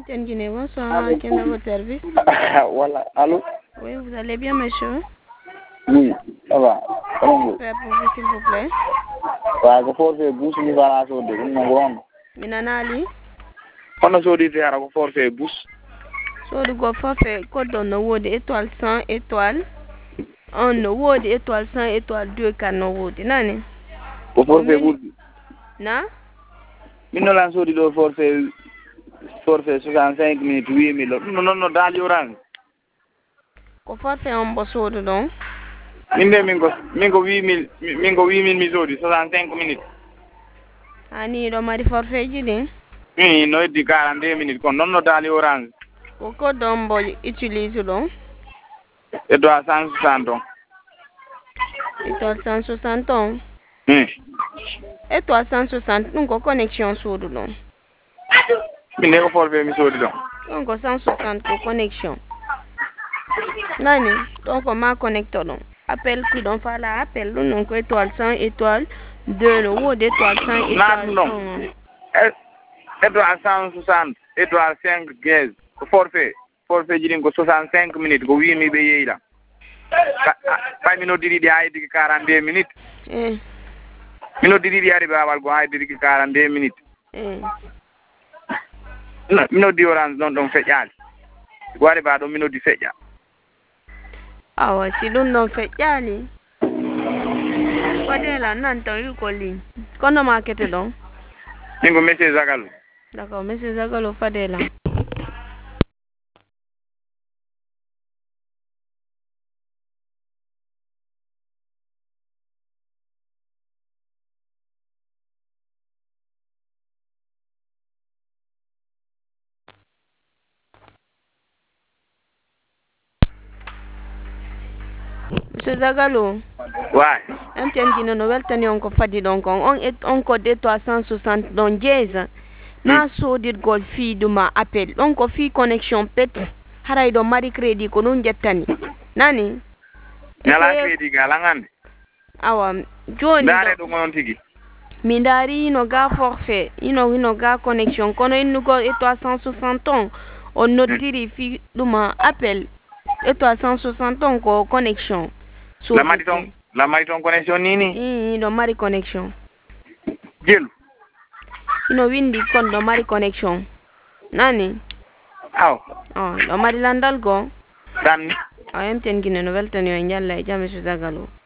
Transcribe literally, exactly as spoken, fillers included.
M T N Guinée, bonsoir, quel est votre service? Voilà, allô? Oui, vous allez bien, monsieur? Oui, ça va. Faire pour vous, s'il vous plaît. Waaw ko forfait bus ni bala so de no gon. Minanali? Kono so di tera ko forfait bus. So du go forfait code on no wode étoile cent étoile. On no wode étoile cent étoile deux kan no wode nani? Ko forfait bus. Na? Minno lan so di do forfait forfait soixante-cinq minutes huit mille. Non non non dali orange. Ko forfait on bo so do don. Minde mingo mingo huit mille mingo huit mille mi so di soixante-cinq minutes. Ani do mari forfait ji din? Mi no di quarante minutes kon non no dali orange. Ko ko don bo utilise don? Étoile cent soixante don. Étoile cent soixante don. Hmm. Étoile cent soixante non ko connexion so do don. Minde ko forfait mi so di don. Donc cent soixante ko connexion. Nani? Donc on m'a connecté donc. Appel qui donc faire la appel donc étoile cent étoile deux le haut d'étoile cent étoile. Non. Étoile cent soixante étoile cinq gaz forfait forfait jidin ko soixante-cinq minutes ko wi mi be yeyla. Pa mino diri di ay digi quarante-deux minutes. Eh. Mino diri di ari babal go ay digi quarante-deux minutes. Eh. No, mino di orange non don fejjali. Wari ba do mino di fejja. Awa si dun don fejjali. Fadela nan tan yu ko ligne. Kono market don. Ningo monsieur Zagalo. D'accord, monsieur Zagalo Fadela. Monsieur Zagalo. Ouais. M T N Guinée no weltani on ko fadi donc on est on code de trois cent soixante don dièse. Na so dit gol fi duma appel. On ko fi connexion pet haray do mari crédit ko non jettani. Nani? Nala crédit galangande. Awa joni dare do ngon tigi. Mindari no ga forfait, ino ino ga connexion kono inu go et trois cent soixante on on notiri fi duma appel et trois cent soixante on ko connexion. So la mariton la mariton connexion nini? Eh, do mari connexion. Jelu. Ino windi kon do mari connexion. Nani? Aw. Oh, do mari landal go. Dan. Ah, M T N Guinée no weltani o njalla e jame su Zagalo.